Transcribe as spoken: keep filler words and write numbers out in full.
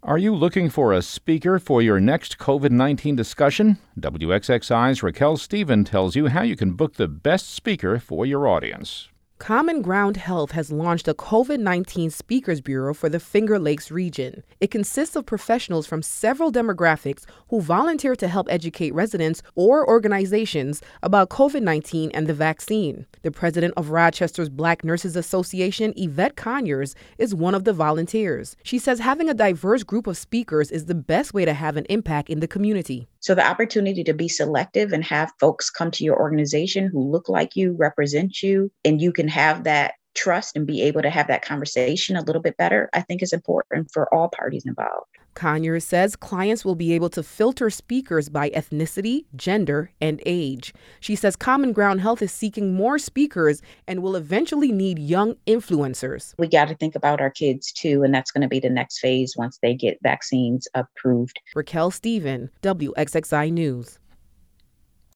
Are you looking for a speaker for your next COVID nineteen discussion? W X X I's Raquel Stephen tells you how you can book the best speaker for your audience. Common Ground Health has launched a COVID nineteen Speakers Bureau for the Finger Lakes region. It consists of professionals from several demographics who volunteer to help educate residents or organizations about COVID nineteen and the vaccine. The president of Rochester's Black Nurses Association, Yvette Conyers, is one of the volunteers. She says having a diverse group of speakers is the best way to have an impact in the community. So the opportunity to be selective and have folks come to your organization who look like you, represent you, and you can have that trust and be able to have that conversation a little bit better, I think is important for all parties involved. Conyers says clients will be able to filter speakers by ethnicity, gender, and age. She says Common Ground Health is seeking more speakers and will eventually need young influencers. We got to think about our kids too, and that's going to be the next phase once they get vaccines approved. Raquel Stephen, W X X I News.